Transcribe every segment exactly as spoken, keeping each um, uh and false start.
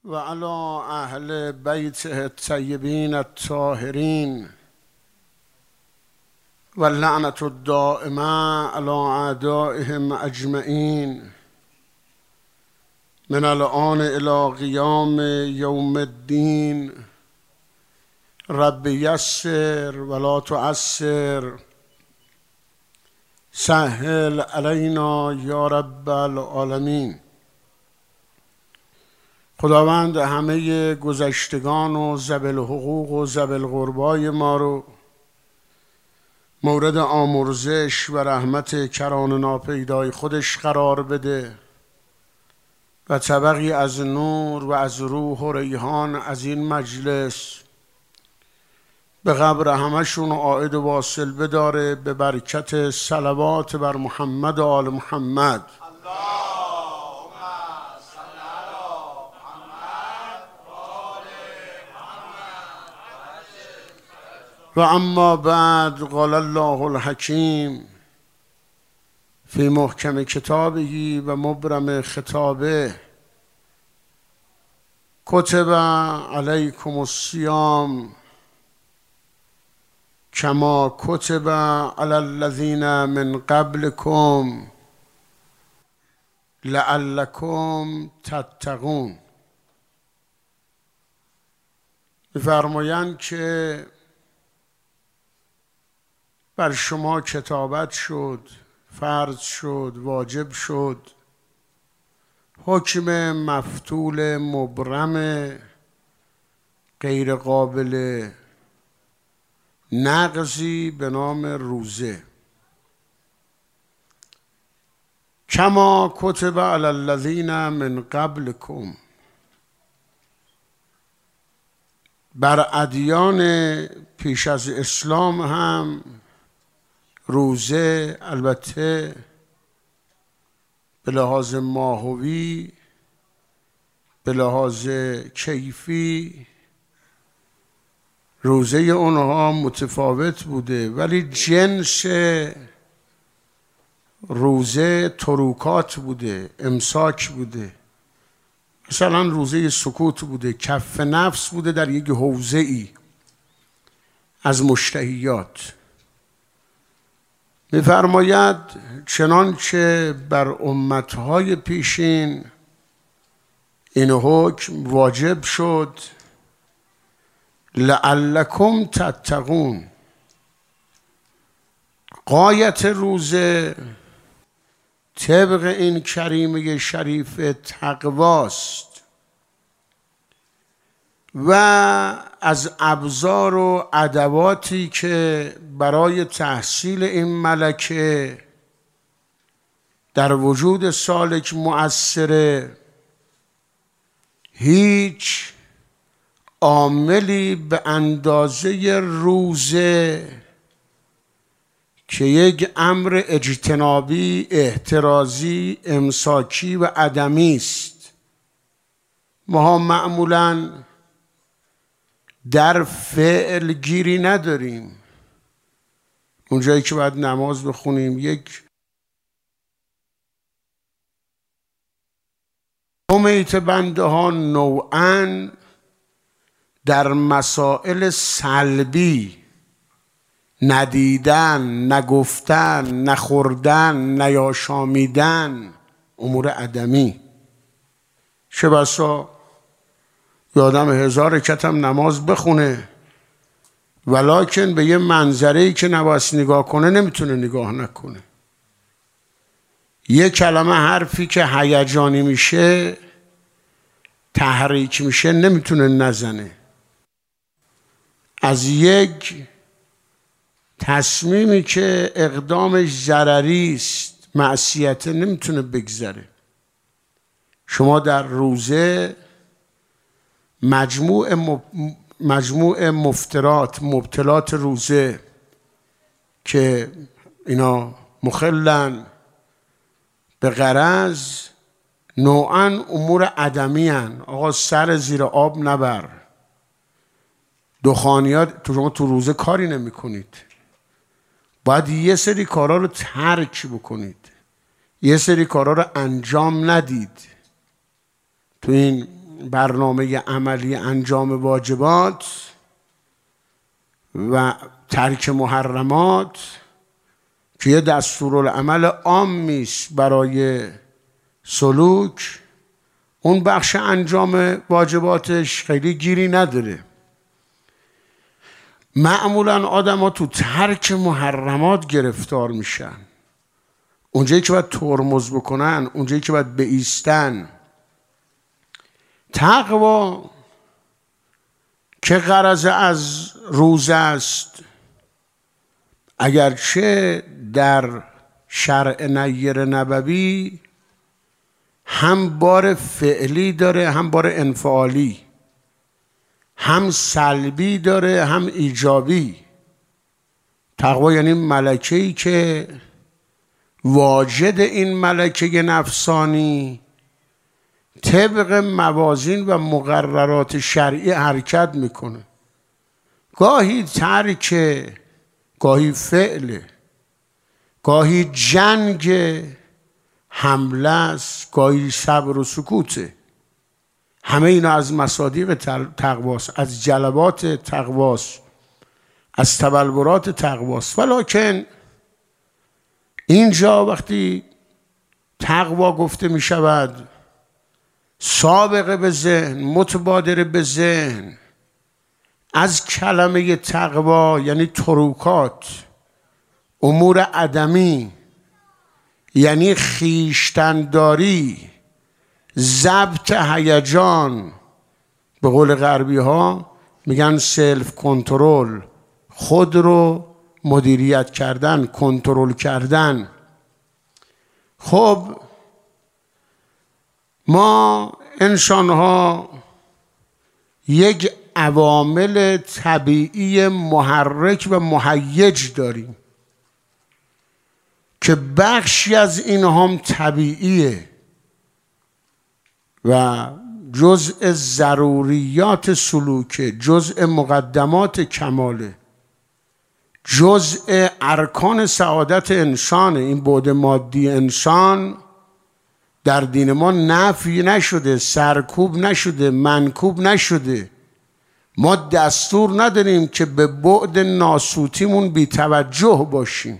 و علی اهل بیته الطیبین الطاهرین و لعنت الدائمه علی اعدائهم اجمعین من الان الی قیام یوم الدین. رب یسر ولا تعسر، سهل علینا یا رب العالمین. خداوند همه گذشتگان و ذوی الحقوق و ذوی القربای ما رو مورد آمرزش و رحمت کران ناپیدای خودش قرار بده و طبقی از نور و از روح و ریحان از این مجلس به قبر همشون عائد و واصل بداره، به برکت صلوات بر محمد و آل محمد. و اما بعد، قال الله الحکیم فی محکم کتابه و مبرم خطابه: کتب علیکم الصیام کما کتب علی الذین من قبلکم لعلکم تتقون. می‌فرمایند که بر شما کتابت شد، فرض شد، واجب شد حکم مفتول مبرم غیر قابل نقضی به نام روزه. کما کتب علی الذین من قبلکم، بر ادیان پیش از اسلام هم روزه البته به لحاظ ماهوی، به لحاظ کیفی روزه اونها متفاوت بوده، ولی جنس روزه تروکات بوده، امساک بوده. مثلا روزه سکوت بوده، کف نفس بوده در یک حوزه ای از مشتهیات. می‌فرماید چنانچه بر امتهای پیشین این حکم واجب شد لعلکم تتقون. غایت روزه طبق این کریمه شریف تقواست و از ابزار و ادواتی که برای تحصیل این ملکه در وجود سالک مؤثره، هیچ عاملی به اندازه روزه که یک امر اجتنابی، احترازی، امساکی و عدمی است. ما معمولاً در فعل گیری نداریم. اونجایی که باید نماز بخونیم، یک امیت بنده ها نوعاً در مسائل سلبی، ندیدن، نگفتن، نخوردن، نیاشامیدن، امور عدمی. چه بسا یادم هزار رکعت هم نماز بخونه ولکن به یه منظره‌ای که نباید نگاه کنه نمیتونه نگاه نکنه. یه کلمه حرفی که هیجانی میشه، تحریک میشه، نمیتونه نزنه. از یک تصمیمی که اقدامش ضرری است، معصیت، نمیتونه بگذره. شما در روزه مجموع مجموع مفترات، مبتلات روزه که اینا مخلن به غرض نوعاً امور عدمی هن. آقا سر زیر آب نبر، دخانیات تو شما تو روزه کاری نمی کنید، باید یه سری کارا رو ترک بکنید، یه سری کارا رو انجام ندید. تو این برنامه عملی انجام واجبات و ترک محرمات که یه دستورالعمل عامی است برای سلوک، اون بخش انجام واجباتش خیلی گیری نداره. معمولا آدم ها تو ترک محرمات گرفتار میشن، اونجایی که باید ترمز بکنن، اونجایی که باید بایستن. تقوا که غرض از روزه است، اگرچه در شرع نیر نبوی هم بار فعلی داره هم بار انفعالی، هم سلبی داره هم ایجابی. تقوا یعنی ملکه‌ای که واجد این ملکه نفسانی طبق موازین و مقررات شرعی حرکت میکنه. گاهی ترک، گاهی فعل، گاهی جنگ حمله است، گاهی صبر و سکوته. همه اینا از مصادیق تقواست، از جلبات تقواست، از تبلورات تقواست. ولکن اینجا وقتی تقوا گفته می شود، سابقه به ذهن، متبادر به ذهن از کلمه تقوا یعنی تروکات، امور عدمی، یعنی خویشتن‌داری، ضبط هیجان، به قول غربی ها میگن سلف کنترل، خود رو مدیریت کردن، کنترل کردن. خب ما انسان ها یک عوامل طبیعی محرک و مهیج داریم که بخشی از این هم طبیعیه و جزء ضروریات سلوکه، جزء مقدمات کماله، جزء ارکان سعادت انسانه. این بعد مادی انسان در دین ما نفی نشده، سرکوب نشده، منکوب نشده. ما دستور نداریم که به بعد ناسوتیمون بی توجه باشیم.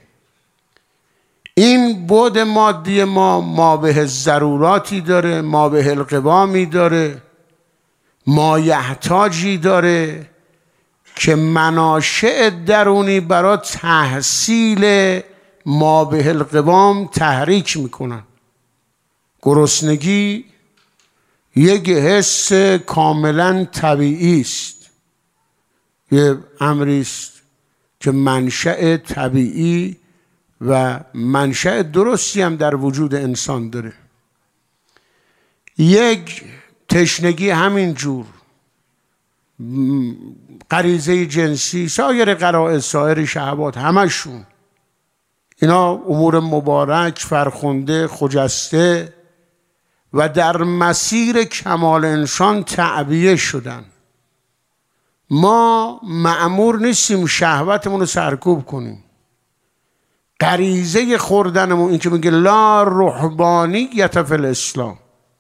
این بعد مادی ما ما به ضروراتی داره، ما به القوامی داره، ما یحتاجی داره که مناشع درونی برای تحصیل ما به القوام تحریک میکنن. گرسنگی یک حس کاملا طبیعی است، یه امری است که منشأ طبیعی و منشأ درستی هم در وجود انسان داره. یک تشنگی همین جور، غریزه جنسی، سایر غرائز، سایر شهوات، همشون اینا امور مبارک، فرخنده، خجسته و در مسیر کمال انسان تعبیه شدن. ما مأمور نیستیم شهوتمون رو سرکوب کنیم. غریزه خوردنمون، این که میگه لا رهبانیت فی الاسلام،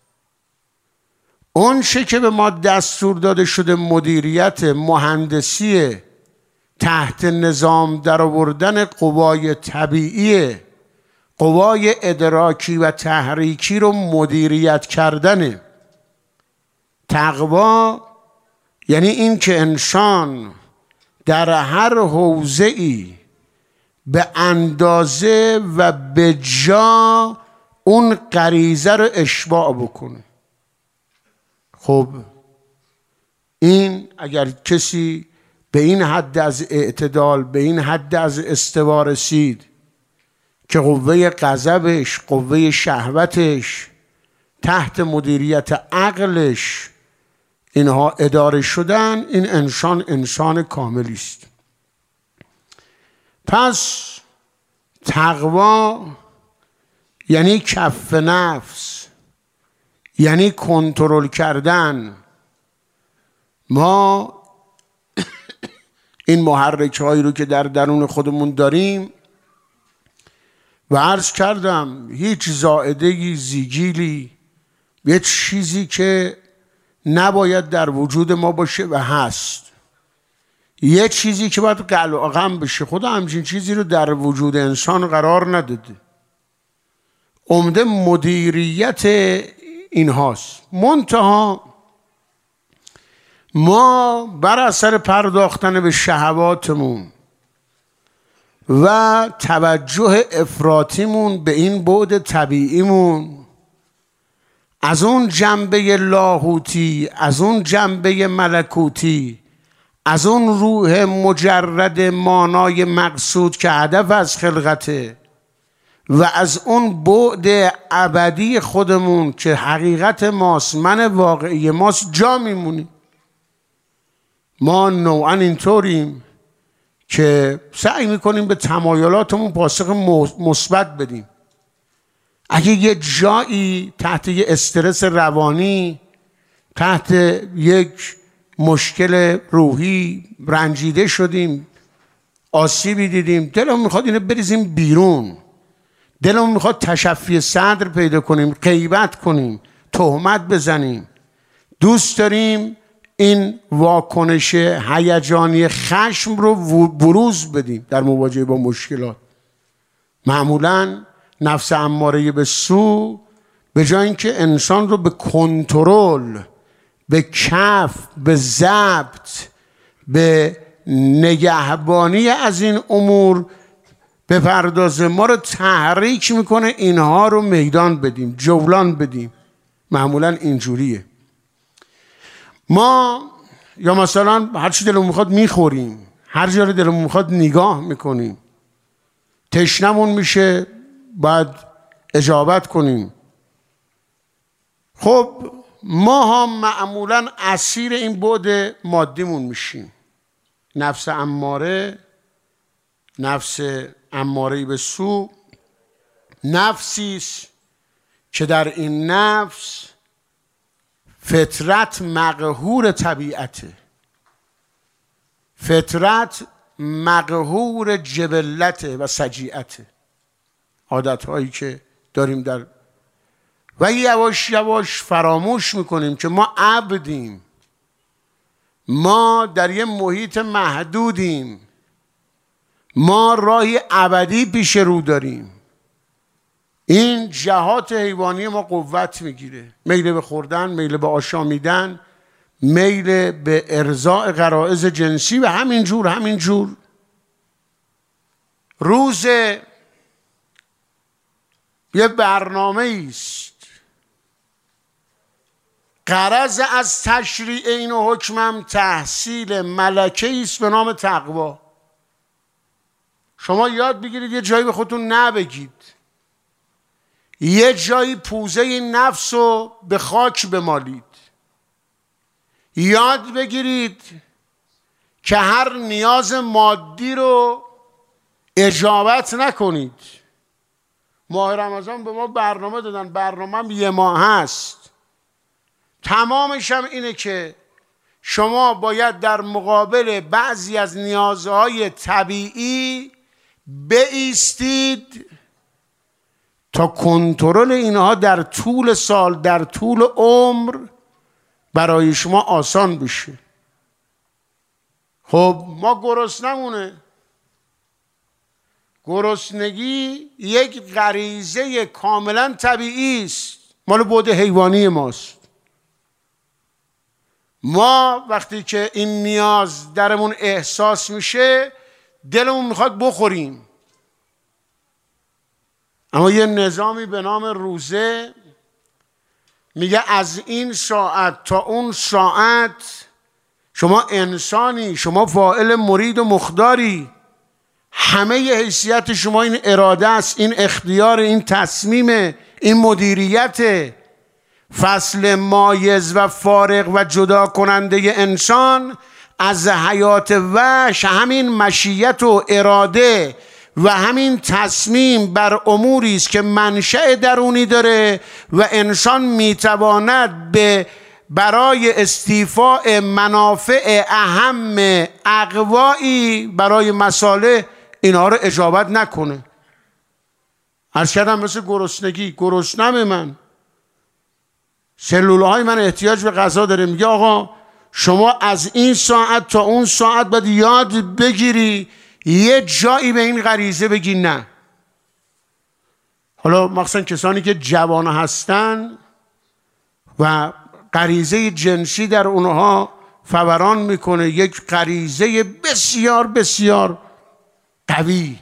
اون چه که به ما دستور داده شده مدیریت، مهندسی تحت نظام در آوردن قوای طبیعی، قوای ادراکی و تحریکی رو مدیریت کردنه. تقوا یعنی این که انسان در هر حوزه‌ای به اندازه و به جا اون غریزه رو اشباع بکنه. خب این اگر کسی به این حد از اعتدال، به این حد از استوا رسید که قوه غضبش، قوه شهوتش تحت مدیریت عقلش اینها اداره شدن، این انسان انسان کاملی است. پس تقوا یعنی کف نفس، یعنی کنترل کردن. ما این محرک هایی رو که در درون خودمون داریم و عرض کردم هیچ زائده زیگیلی، یه چیزی که نباید در وجود ما باشه و هست. یه چیزی که باید قلقم بشه، خدا همچین چیزی رو در وجود انسان قرار نداده. عمده مدیریت این هاست. منتها ما بر اثر پرداختن به شهواتمون و توجه افراطیمون به این بعد طبیعیمون، از اون جنبه لاهوتی، از اون جنبه ملکوتی، از اون روح مجرد مانای مقصود که هدف از خلقته و از اون بعد ابدی خودمون که حقیقت ماست، من واقعی ماست، جا میمونیم. ما نوعا اینطوریم که سعی میکنیم به تمایلاتمون پاسخ مثبت بدیم. اگه یه جایی تحت یه استرس روانی، تحت یک مشکل روحی رنجیده شدیم، آسیبی دیدیم، دلمون میخواد اینو بریزیم بیرون، دلمون میخواد تشفی صدر پیدا کنیم، غیبت کنیم، تهمت بزنیم، دوست داریم این واکنش هیجانی خشم رو بروز بدیم در مواجهه با مشکلات. معمولاً نفس اماره به سو به جای اینکه انسان رو به کنترل، به کف، به ضبط، به نگهبانی از این امور بپردازه، ما رو تحریک میکنه اینها رو میدان بدیم، جولان بدیم. معمولا اینجوریه. ما یا مثلا هر چی دلمون میخواد میخوریم، هر جا رو دلمون میخواد نگاه میکنیم، تشنمون میشه باید اجابت کنیم. خب ما ها معمولا اسیر این بعد مادیمون میشیم. نفس اماره، نفس اماره به سو، نفسیست که در این نفس فطرت مقهور طبیعته، فطرت مقهور جبلته و سجیعته، عادت هایی که داریم در و یواش یواش فراموش میکنیم که ما عبدیم، ما در یه محیط محدودیم، ما راهی ابدی پیش رو داریم. این جهات حیوانی ما قوت میگیره، میل به خوردن، میل به آشامیدن، میل به ارضاء غرایز جنسی و همین جور همین جور. روز یه برنامه است، غرض از تشریع این حکمم تحصیل ملکه است به نام تقوا. شما یاد بگیرید یه جایی به خودتون نبگید، یه جایی پوزه این نفس رو به خاک بمالید، یاد بگیرید که هر نیاز مادی رو اجابت نکنید. ماه رمضان به ما برنامه دادن، برنامه هم یه ماه هست، تمامش هم اینه که شما باید در مقابل بعضی از نیازهای طبیعی بایستید تا کنترل اینها در طول سال، در طول عمر برای شما آسان بشه. خب ما گرسنمونه، گرسنگی یک غریزه کاملا طبیعی است، مال بعد حیوانی ماست. ما وقتی که این نیاز درمون احساس میشه دلمون میخواد بخوریم، اما یه نظامی به نام روزه میگه از این ساعت تا اون ساعت شما انسانی، شما فاعل مرید و مختاری، همه حیثیت شما این اراده است، این اختیار، این تصمیم، این مدیریت. فصل مایز و فارغ و جدا کننده انسان از حیات وحش همین مشیت و اراده و همین تصمیم بر اموری است که منشأ درونی داره و انسان میتواند به برای استیفاء منافع اهم اقوایی برای مصالح اینها رو اجابت نکنه. عرض کردم مثل گرسنگی، گرسنم من، سلولهای من احتیاج به غذا داره. میگه آقا شما از این ساعت تا اون ساعت باید یاد بگیری یه جایی به این غریزه بگی نه. حالا مخصوصا کسانی که جوان هستن و غریزه جنسی در اونها فوران میکنه، یک غریزه بسیار بسیار قوی.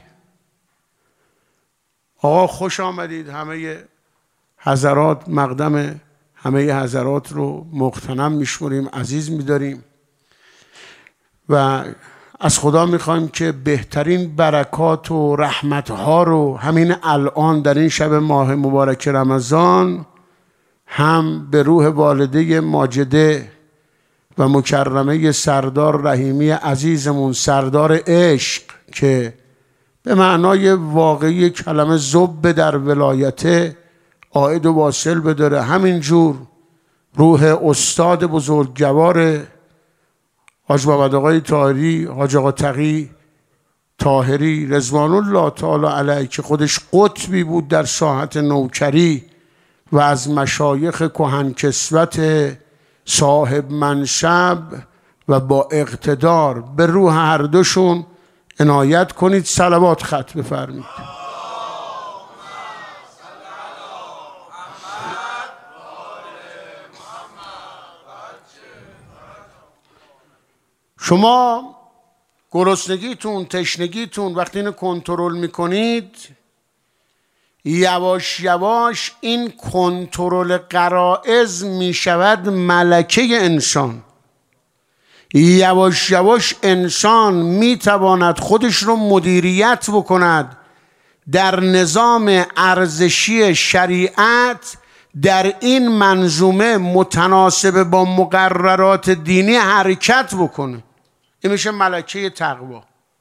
آقا خوش آمدید همه حضرات، مقدم همه حضرات رو مغتنم میشمریم، عزیز میداریم و از خدا میخوایم که بهترین برکات و رحمتها رو همین الان در این شب ماه مبارک رمضان هم به روح والده ماجده و مکرمه سردار رحیمی عزیزمون، سردار عشق که به معنای واقعی کلمه زب در ولایته عائد و واصل بداره، همینجور روح استاد بزرگوار حاج محمد آقای طاهری، حاج آقا تقی طاهری رضوان الله تعالی علیه که خودش قطبی بود در ساحت نوکری و از مشایخ کهنکسوت صاحب منصب و با اقتدار، به روح هر دوشون عنایت کنید. صلوات خط بفرمید. شما گرسنگیتون، تشنگیتون وقتی اینو کنترل میکنید، یواش یواش این کنترل غرایز میشود ملکه انسان. یواش یواش انسان میتواند خودش رو مدیریت بکند در نظام ارزشی شریعت، در این منظومه متناسب با مقررات دینی حرکت بکنه. این میشه ملکه تقوا.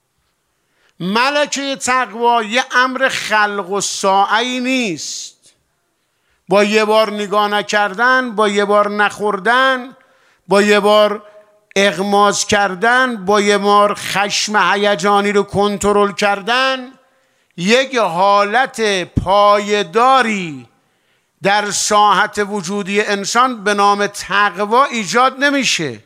ملکه تقوا یه امر خلق و ساعی نیست. با یه بار نگاه نکردن، با یه بار نخوردن، با یه بار اغماض کردن، با یه بار خشم هیجانی رو کنترل کردن، یک حالت پایداری در ساحت وجودی انسان به نام تقوا ایجاد نمیشه.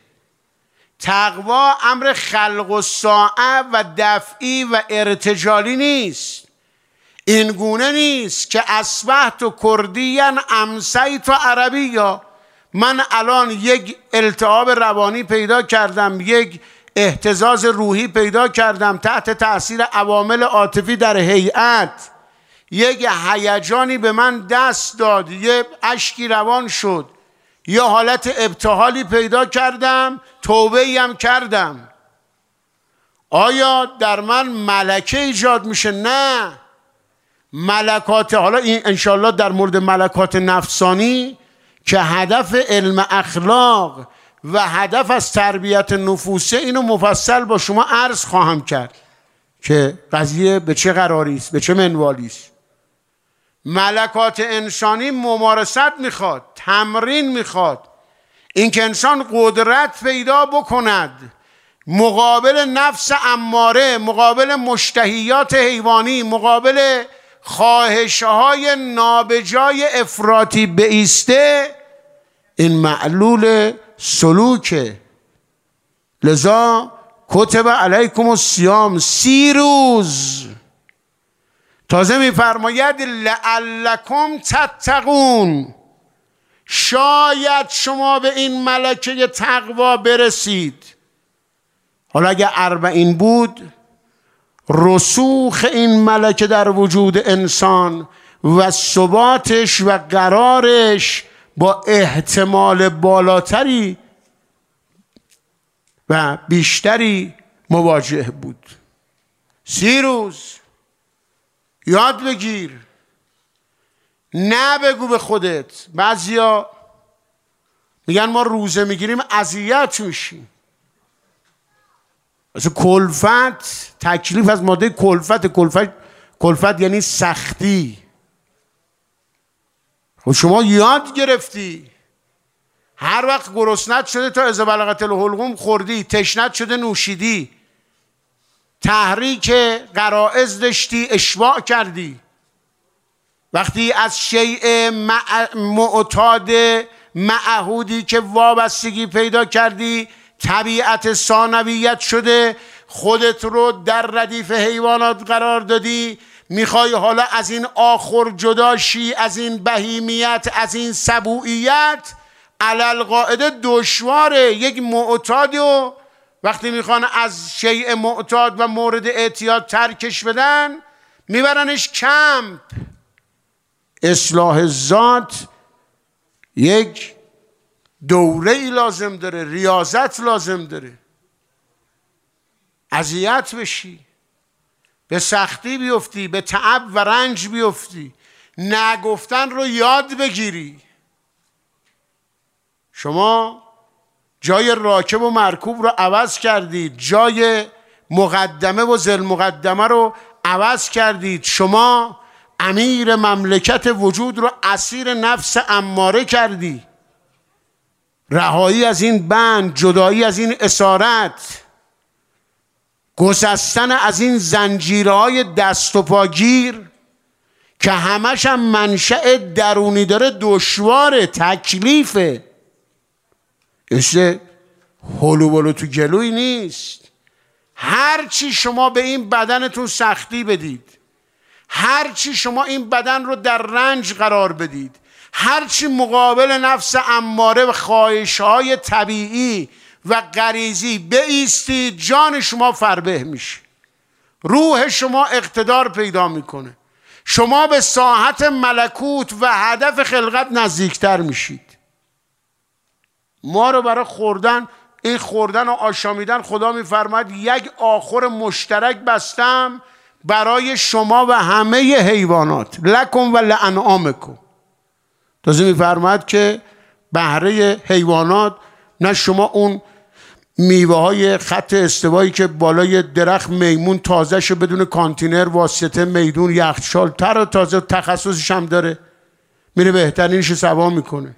تقوا امر خلق و ساعه و دفعی و ارتجالی نیست. این گونه نیست که اصبحت و کردیان امسیت و عربی، یا من الان یک التهاب روانی پیدا کردم، یک اهتزاز روحی پیدا کردم تحت تأثیر عوامل عاطفی در هیئت، یک هیجانی به من دست داد، یه اشکی روان شد، یه حالت ابتهالی پیدا کردم، توبه هم کردم، آیا در من ملکه ایجاد میشه؟ نه. ملکات، حالا این انشالله در مورد ملکات نفسانی که هدف علم اخلاق و هدف از تربیت نفوسه، اینو مفصل با شما عرض خواهم کرد که قضیه به چه قراری است، به چه منوالی است. ملکات انسانی ممارست میخواد، تمرین میخواد، اینکه انسان قدرت پیدا بکند مقابل نفس اماره، مقابل مشتهیات حیوانی، مقابل خواهشهای نابجای افراطی بایسته. این معلول سلوکه. لذا کتب علیکم الصیام، سی روز. تازه میفرماید لعلکم تتقون، شاید شما به این ملکه تقوا برسید. حالا اگه اربعین بود، رسوخ این ملکه در وجود انسان و ثباتش و قرارش با احتمال بالاتری و بیشتری مواجه بود. سی روز یاد بگیر، نه بگو به خودت. بعضیا میگن ما روزه میگیریم اذیت میشیم. مثل کلفت، تکلیف از ماده کلفت. کلفت کلفت یعنی سختی. خب شما یاد گرفتی، هر وقت گرسنت شده تا اذا بلغت الحلقوم خوردی، تشنت شده نوشیدی، تحریک غرائز داشتی اشباع کردی. وقتی از شیء معتاد معهودی که وابستگی پیدا کردی، طبیعت ثانویت شده، خودت رو در ردیف حیوانات قرار دادی، میخوای حالا از این آخر جدا شی، از این بهیمیت، از این سبوعیت. علل قاعده دشواره. یک معتاد و وقتی میخوان از شیء معتاد و مورد اعتیاد ترکش بدن میبرنش کمپ. اصلاح ذات یک دوره ای لازم داره، ریاضت لازم داره. اذیت بشی، به سختی بیفتی، به تعب و رنج بیفتی، نگفتن رو یاد بگیری. شما جای راکب و مرکوب رو عوض کردید، جای مقدمه و ذل مقدمه رو عوض کردید. شما امیر مملکت وجود رو اسیر نفس اماره کردی. رهایی از این بند، جدایی از این اسارت، گسستن از این زنجیرهای دست و پاگیر که همش هم منشأ درونی داره، دشواره، تکلیفه. işte هلو بلو تو گلوی نیست. هر چی شما به این بدنتون سختی بدید، هر چی شما این بدن رو در رنج قرار بدید، هر چی مقابل نفس اماره و خواهش‌های طبیعی و غریزی بایستید، جان شما فربه میشه، روح شما اقتدار پیدا میکنه، شما به ساحت ملکوت و هدف خلقت نزدیکتر میشید. ما رو برای خوردن، این خوردن و آشامیدن، خدا میفرماید یک آخر مشترک بستم برای شما و همه حیوانات، لکم و لانعامکم. تازه میفرماید که بهره حیوانات، نه شما اون میوه های خط استوایی که بالای درخت میمون تازه شه بدون کانتینر واسطه میدون یخچال تر و تازه تخصصش هم داره، میره بهترینش سوا میکنه.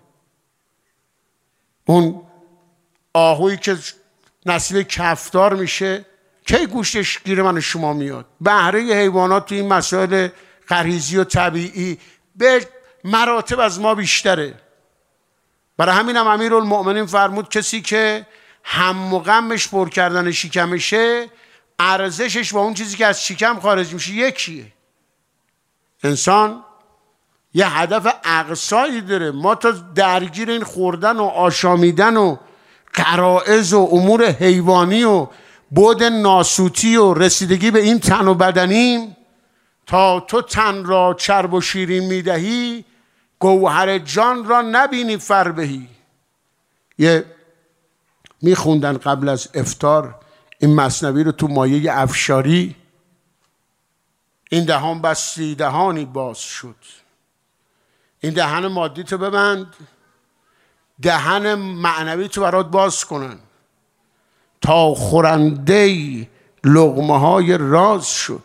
اون آهویی که نصیب کفتار میشه کی گوشتش گیر من شما میاد؟ بهره حیوانات تو این مسائل غریزی و طبیعی به مراتب از ما بیشتره. برای همین هم امیرالمؤمنین فرمود کسی که هم و غمش پر کردن شکمشه، ارزشش با اون چیزی که از شکم خارج میشه یکیه. انسان یه هدف اقصایی داره. ما تا درگیر این خوردن و آشامیدن و غرایز و امور حیوانی و بعد ناسوتی و رسیدگی به این تن و بدنیم، تا تو تن را چرب و شیرین میدهی، گوهر جان را نبینی فربهی. یه میخوندن قبل از افطار این مثنوی رو تو مایه افشاری، این دهان بستی دهانی باز شد. این دهن مادی تو ببند، دهن معنوی تو برات باز کنن تا خورنده لقمه های راز شد.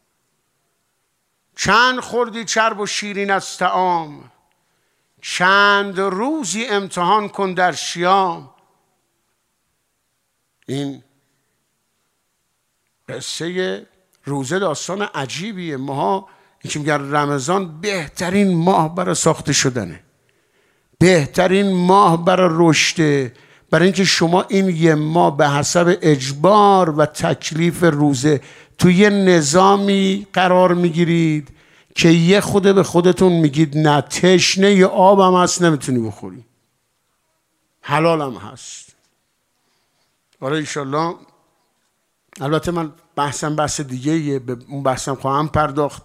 چند خوردی چرب و شیرین از طعام، چند روزی امتحان کن در شیام. این قصه روزه داستان عجیبیه. ماها این که میگن رمضان بهترین ماه برای ساخته شدنه، بهترین ماه برای رشده، برای اینکه شما این یه ماه به حسب اجبار و تکلیف روزه توی یه نظامی قرار میگیرید که یه خوده به خودتون میگید نه تشنه یه آب هم هست نمیتونی بخوری، حلال هم هست. آره انشالله. البته من بحثم بحث دیگه یه، به اون بحثم خواهم پرداخت،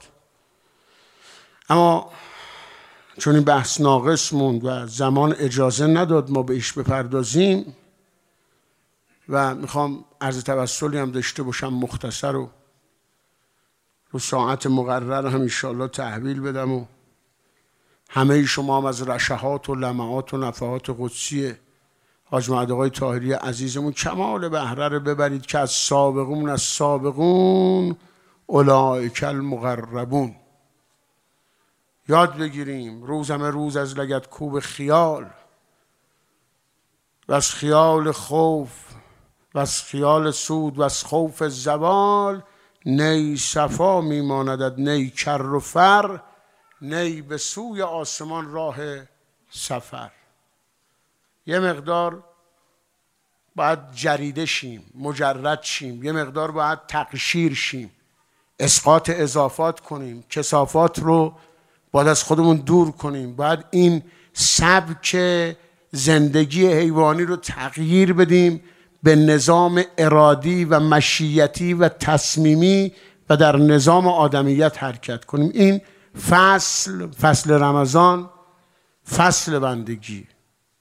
اما چون این بحث ناقص موند و زمان اجازه نداد ما بهش بپردازیم و میخوام عرض توسلی هم داشته باشم مختصر و رو ساعت مقرر هم انشالله تحویل بدم و همه شما هم از رشحات و لمعات و نفحات قدسی حاج محمد آقای طاهری عزیزمون کمال بهره رو ببرید که از سابقون از سابقون اولئک المقربون یاد بگیریم. روزمه روز از لگد کوب خیال و از خیال خوف و از خیال سود و از خوف زوال، نی صفا میماندد نی کر و فر، نی به سوی آسمان راه سفر. یه مقدار باید جریده شیم، مجرد شیم، یه مقدار باید تقشیر شیم، اسقاط اضافات کنیم، کثافات رو باید از خودمون دور کنیم، باید این سبک زندگی حیوانی رو تغییر بدیم به نظام ارادی و مشیتی و تصمیمی و در نظام آدمیت حرکت کنیم. این فصل فصل رمضان، فصل بندگی.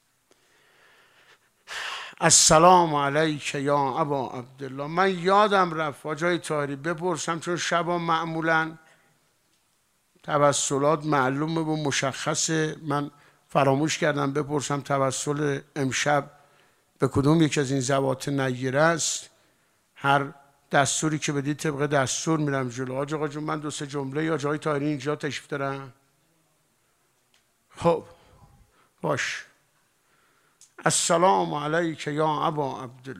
السلام علیک یا ابا عبدالله. من یادم رفت حاجی طاهری بپرسم، چون شبا معمولا توسلات معلومه و مشخصه، من فراموش کردم بپرسم توسل امشب به کدوم یک از این ذوات نیره است. هر دستوری که بدید طبق دستور میرم جلو. حاج آقا جون من دو سه جمله یا جای طاهری اینجا تشریف دارم؟ خب باش. السلام علیک یا ابا عبدالله.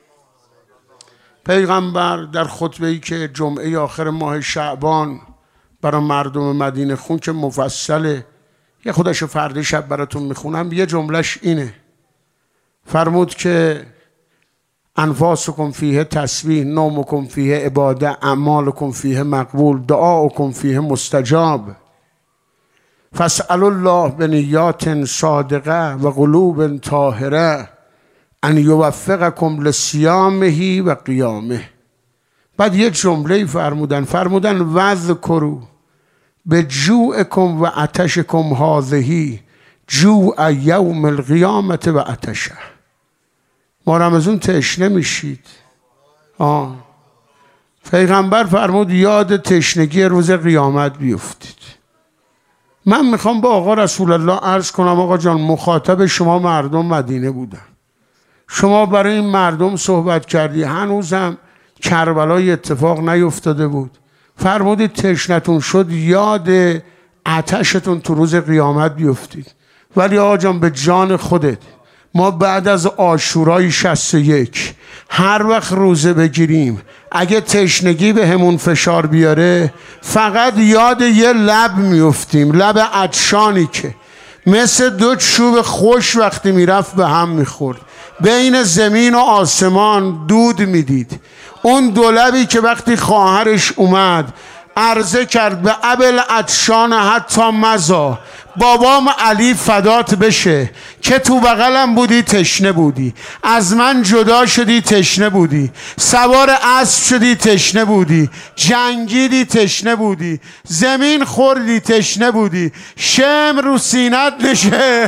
پیغمبر در خطبه‌ای که جمعه آخر ماه شعبان برای مردم مدینه خون که مفصله، یه خودشو فردا شب براتون میخونم، یه جملهش اینه، فرمود که انفاسکم فیه تسبیح، نومکم فیه عباده، اعمالکم فیه مقبول، دعاکم فیه مستجاب، فاسألوا الله بنیات صادقه و قلوب طاهره ان یوفقکم لصیامه و قیامه. بعد یک جمله فرمودن، فرمودن واذکروا بجوعکم و عطشکم هذه جوع یوم القیامت و عطشه. ما رمضان تشنه میشید. آه. پیغمبر فرمود یاد تشنگی روز قیامت بیفتید. من میخوام با آقا رسول الله عرض کنم، آقا جان مخاطب شما مردم مدینه بودم، شما برای این مردم صحبت کردی، هنوزم کربلای اتفاق نیفتاده بود، فرمودید تشنتون شد یاد آتشتون تو روز قیامت بیفتید. ولی آقا جان به جان خودت، ما بعد از عاشورای شصت و یک هر وقت روزه بگیریم، اگه تشنگی به همون فشار بیاره، فقط یاد یه لب میفتیم، لب عطشانی که مثل دو چوب خوش وقتی میرفت به هم میخورد، بین زمین و آسمان دود میدید. اون دو لبی که وقتی خواهرش اومد عرضه کرد به ابل عطشان حتی مزا، بابام علی فدات بشه که تو بغلم بودی تشنه بودی، از من جدا شدی تشنه بودی، سوار اسب شدی تشنه بودی، جنگیدی تشنه بودی، زمین خوردی تشنه بودی، شم رو سینت نشست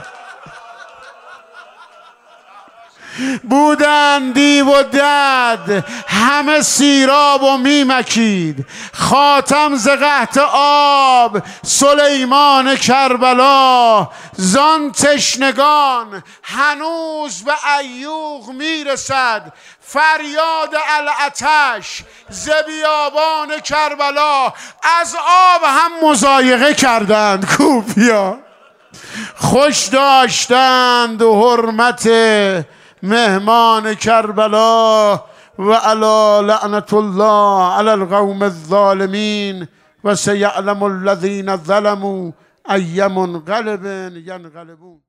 بودن دیو و دد همه سیراب و میمکید، خاتم ز قحط آب سلیمان کربلا، زان تشنگان هنوز به ایوغ میرسد فریاد العطش ز بیابان کربلا. از آب هم مضایقه کردند کوفیا، خوش داشتند و حرمت مهمان کربلا. و علی لعنت الله علی القوم الظالمین و سیعلم الذین ظلموا ای منقلب ینقلبون.